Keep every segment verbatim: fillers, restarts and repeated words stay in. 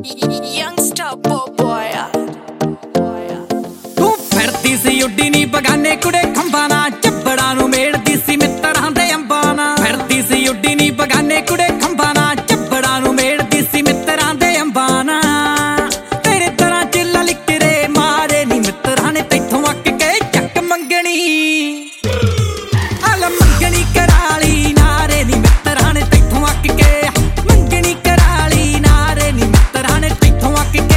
Youngster boy ਤੂੰ ਫਿਰਦੀ ਸੀ ਉੱਡੀ ਨੀ ਬਗਾਨੇ ਕੁੜੇ ਖੰਭਾਂ ਨਾਲ ਚੱਬੜਾਂ ਨੂੰ ਮੇੜਦੀ ਸੀ ਮਿੱਤਰਾਂ ਦੇ ਅੰਬਾਂ ਨਾਲ ਫਿਰਦੀ ਸੀ ਉੱਡੀ ਨੀ ਬਗਾਨੇ ਕੁੜੇ ਖੰਭਾਂ ਨਾਲ ਚੱਬੜਾਂ ਨੂੰ ਮੇੜਦੀ ਸੀ ਮਿੱਤਰਾਂ ਦੇ ਅੰਬਾਂ ਨਾਲ ਤੇਰੇ ਤਰ੍ਹਾਂ ਚ ਲਲਕਰੇ ਮਾਰੇ ਨੀ ਮਿੱਤਰਾਂ ਨੇ ਤੈਥੋਂ ਅੱਕ ਕੇ ਚੱਕ ਮੰਗਣੀ ਆਲਾ ਮੰਗਣੀ ਕਰਾਲੀ ਨਾਰੇ ਨੀ ਮਿੱਤਰਾਂ ਨੇ ਤੈਥੋਂ ਅੱਕ ਕੇ ਮੰਗਣੀ ਕਰਾਲੀ ਨਾਰੇ ਨੀ ਮਿੱਤਰਾਂ ਨੇ ਤੈਥੋਂ ਅੱਕ ਕੇ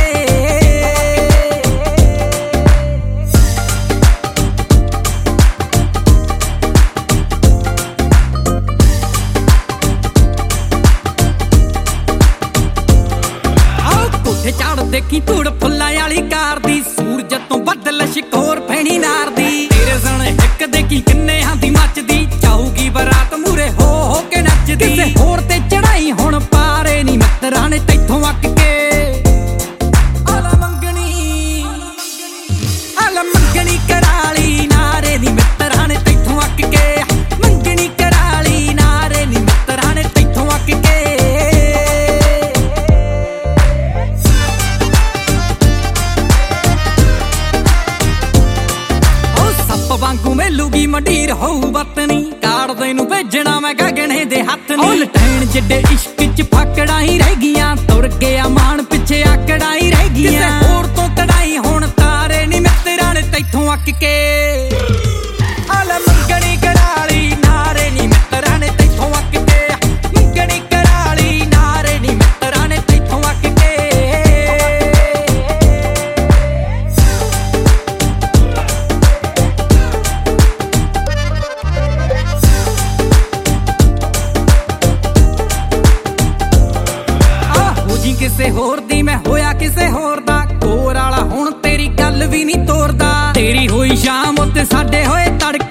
ਝਾੜ ਦੇਖੀ ਧੂੜ ਫੁੱਲਾਂ ਵਾਲੀ ਕਾਰ ਦੀ ਸੂਰਜ ਤੋਂ ਬੱਦਲ ਸ਼ਿਕੋਰ ਫੈਣੀ ਨਾਰ ਦੀ ਤੇਰੇ ਸਣ ਇੱਕ ਦੇਖੀ ਕਿੰਨੇ ਦੀ ਮੱਚਦੀ ਜਾਊਗੀ ਬਰਾਤ ਮੂਰੇ ਹੋ ਹੋ ਕੇ ਨੱਚਦੀ ਕਿਸੇ ਹੋਰ ਤੇ ਚੜਾਈ ਹੁਣ ਪਾਰੇ ਨੀ ਮਿੱਤਰਾਂ ਨੇ ਤੈਥੋਂ ਅੱਕ ਕੇ ਆਲਾ ਮੰਗਣੀ ਆਲਾ ਮੰਗਣੀ ਕਰਾਲੀ ਨਾਰੇ ਨੀ ਮਿੱਤਰਾਂ ਨੇ ਤੈਥੋਂ ਅੱਕ ਕੇ ਮੰਗਣੀ ਕਰਾਲੀ ਨਾਰੇ ਨੀ ਮਿੱਤਰਾਂ ਨੇ ਤੈਥੋਂ ਅੱਕ ਕੇ ਵਾਂਗੂ ਮੇਲੂਗੀ ਮੰਡੀਰ ਹੋਊ ਵਤਨੀ ਕਾੜਦੇ ਨੂੰ ਭੇਜਣਾ ਮੈਂ ਗਗਨੇ ਦੇ ਹੱਥ ਨੀ ਉਹ ਲਟੈਣ ਜਿੱਡੇ ਇਸ਼ਕ ਚ ਫਾਕੜਾਂ ਹੀ ਰਹਿ ਗਈਆਂ ਤੁਰ ਗਿਆ ਮਾਣ ਪਿੱਛੇ ਆਕੜਾਂ ਹੀ ਰਹਿ ਗਈਆਂ ਕਿਸੇ ਹੋਰ ਤੋਂ ਕਢਾਈ ਹੁਣ ਤਾਰੇ ਨੀ ਮਿੱਤਰਾਂ ਨੇ ਤੈਥੋਂ ਅੱਕ ਕੇ ਆਲਾ ਮੰਗਣੀ ਕਰਾਲੀ ਨਾਰੇ ਨੀ ਮਿੱਤਰਾਂ ਨੇ ਤੈਥੋਂ ਅੱਕ ਕੇ ਮੰਗਣੀ ਕਰਾਲੀ ਨਾਰੇ ਨੀ ਮਿੱਤਰਾਂ ਨੇ ਤੈਥੋਂ ਅੱਕ ਕੇ ਕਿਸੇ ਹੋਰ ਦੀ ਮੈਂ ਹੋਇਆ ਕਿਸੇ ਹੋਰ ਦਾ ਕੋਰ ਵਾਲਾ ਹੁਣ ਤੇਰੀ ਗੱਲ ਵੀ ਨਹੀਂ ਤੋਰਦਾ ਤੇਰੀ ਹੋਈ ਸ਼ਾਮ ਉੱਤੇ ਸਾਡੇ ਹੋਏ ਤੜਕੇ